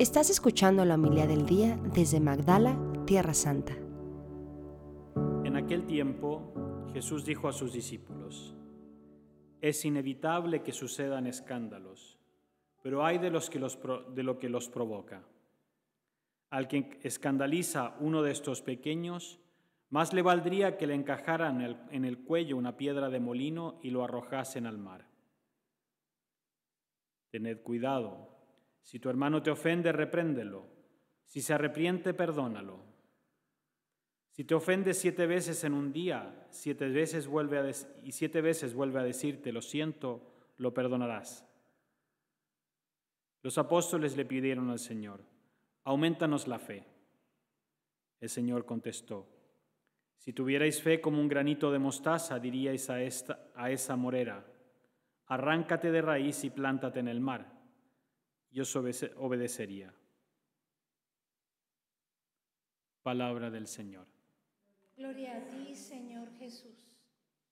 Estás escuchando la homilía del día desde Magdala, Tierra Santa. En aquel tiempo, Jesús dijo a sus discípulos: es inevitable que sucedan escándalos, pero hay de lo que los provoca. Al que escandaliza uno de estos pequeños, más le valdría que le encajaran en el cuello una piedra de molino y lo arrojasen al mar. Tened cuidado. Si tu hermano te ofende, repréndelo. Si se arrepiente, perdónalo. Si te ofende 7 veces en un día, 7 veces vuelve a decirte lo siento, lo perdonarás. Los apóstoles le pidieron al Señor: aumentanos la fe. El Señor contestó: si tuvierais fe como un granito de mostaza, diríais a esa morera: arráncate de raíz y plántate en el mar, y os obedecería. Palabra del Señor. Gloria a ti, Señor Jesús.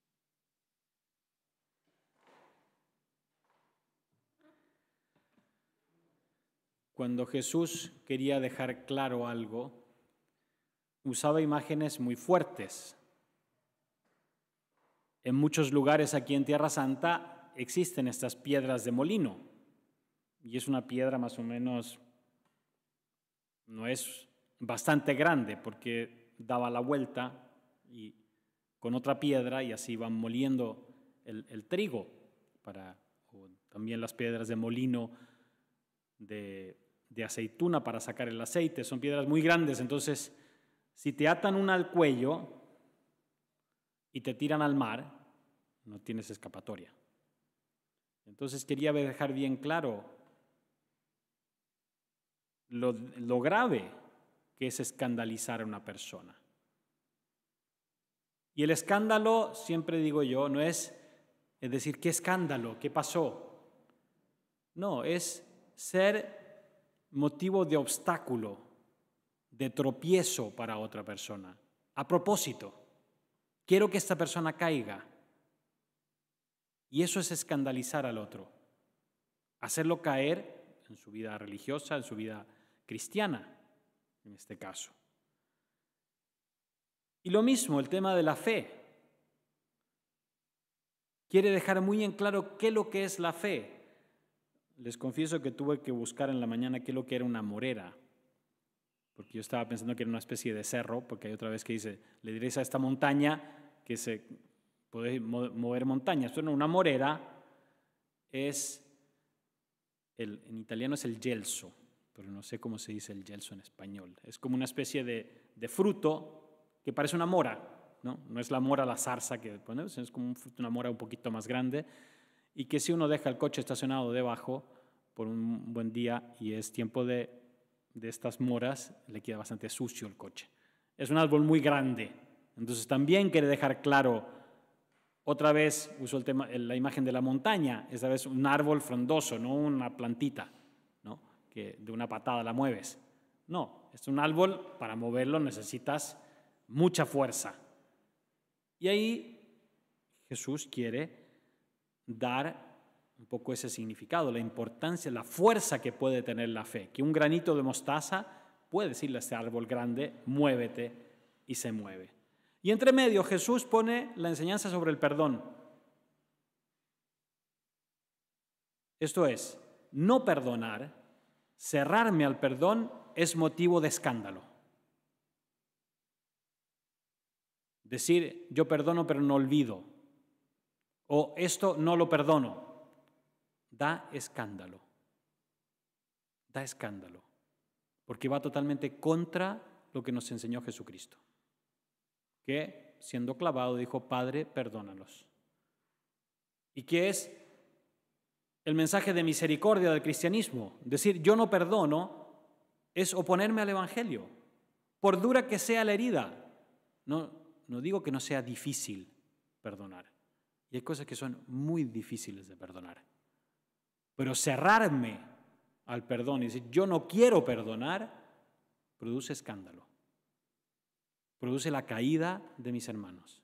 Cuando Jesús quería dejar claro algo, usaba imágenes muy fuertes. En muchos lugares aquí en Tierra Santa existen estas piedras de molino, y es una piedra más o menos, no es bastante grande, porque daba la vuelta y con otra piedra y así van moliendo el trigo, o también las piedras de molino de aceituna para sacar el aceite. Son piedras muy grandes, entonces si te atan una al cuello y te tiran al mar, no tienes escapatoria. Entonces quería dejar bien claro lo grave que es escandalizar a una persona. Y el escándalo, siempre digo yo, no es decir, ¿qué escándalo? ¿Qué pasó? No, es ser motivo de obstáculo, de tropiezo para otra persona. A propósito, quiero que esta persona caiga. Y eso es escandalizar al otro. Hacerlo caer en su vida religiosa, en su vida cristiana, en este caso. Y lo mismo, el tema de la fe. Quiere dejar muy en claro qué es lo que es la fe. Les confieso que tuve que buscar en la mañana qué es lo que era una morera, porque yo estaba pensando que era una especie de cerro, porque hay otra vez que dice, le diréis a esta montaña que se puede mover montañas. Pero no, una morera en italiano es el gelso, pero no sé cómo se dice el gelso en español. Es como una especie de fruto que parece una mora, ¿no? No es la mora, la zarza que ponemos, es como una mora un poquito más grande, y que si uno deja el coche estacionado debajo por un buen día y es tiempo de estas moras, le queda bastante sucio el coche. Es un árbol muy grande, entonces también quiere dejar claro, otra vez uso la imagen de la montaña, esta vez un árbol frondoso, no una plantita, ¿no? Que de una patada la mueves. No, es un árbol, para moverlo necesitas mucha fuerza. Y ahí Jesús quiere dar un poco ese significado, la importancia, la fuerza que puede tener la fe, que un granito de mostaza puede decirle a este árbol grande, muévete, y se mueve. Y entre medio Jesús pone la enseñanza sobre el perdón. Esto es, no perdonar, cerrarme al perdón es motivo de escándalo. Decir, yo perdono pero no olvido, o esto no lo perdono, da escándalo. Da escándalo, porque va totalmente contra lo que nos enseñó Jesucristo, que siendo clavado dijo, Padre, perdónalos. ¿Y qué es el mensaje de misericordia del cristianismo? Decir, yo no perdono es oponerme al Evangelio, por dura que sea la herida. No digo que no sea difícil perdonar. Y hay cosas que son muy difíciles de perdonar. Pero cerrarme al perdón y decir, yo no quiero perdonar, produce escándalo. Produce la caída de mis hermanos.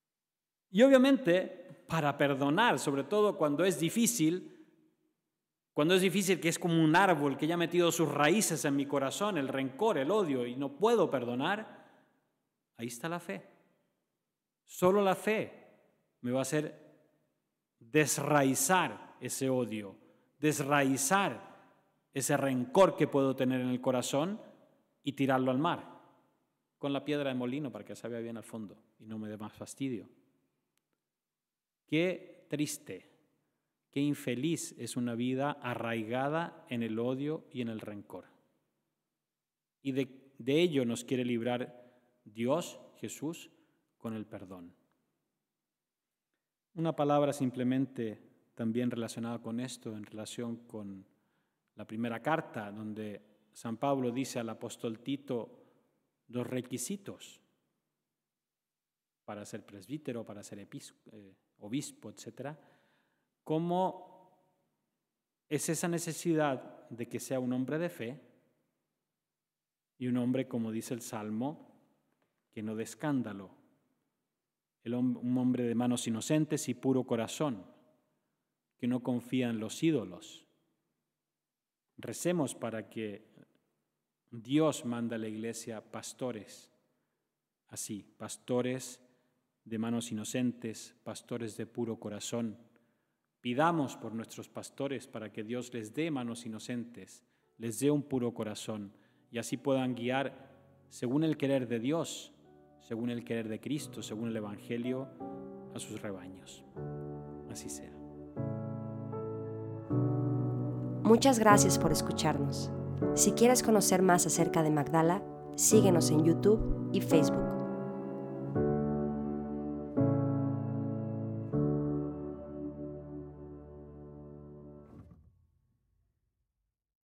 Y obviamente, para perdonar, sobre todo cuando es difícil, Cuando es difícil, que es como un árbol que ya ha metido sus raíces en mi corazón, el rencor, el odio, y no puedo perdonar, ahí está la fe. Solo la fe me va a hacer desraizar ese odio, desraizar ese rencor que puedo tener en el corazón y tirarlo al mar, con la piedra de molino para que se vea bien al fondo y no me dé más fastidio. Qué triste, qué infeliz es una vida arraigada en el odio y en el rencor. Y de ello nos quiere librar Dios, Jesús, con el perdón. Una palabra simplemente también relacionada con esto, en relación con la primera carta, donde San Pablo dice al apóstol Tito los requisitos para ser presbítero, para ser obispo, etc. ¿Cómo es esa necesidad de que sea un hombre de fe y un hombre, como dice el Salmo, que no dé escándalo? Un hombre de manos inocentes y puro corazón, que no confía en los ídolos. Recemos para que Dios mande a la iglesia pastores así, pastores de manos inocentes, pastores de puro corazón. Pidamos por nuestros pastores para que Dios les dé manos inocentes, les dé un puro corazón y así puedan guiar según el querer de Dios, según el querer de Cristo, según el Evangelio, a sus rebaños. Así sea. Muchas gracias por escucharnos. Si quieres conocer más acerca de Magdala, síguenos en YouTube y Facebook.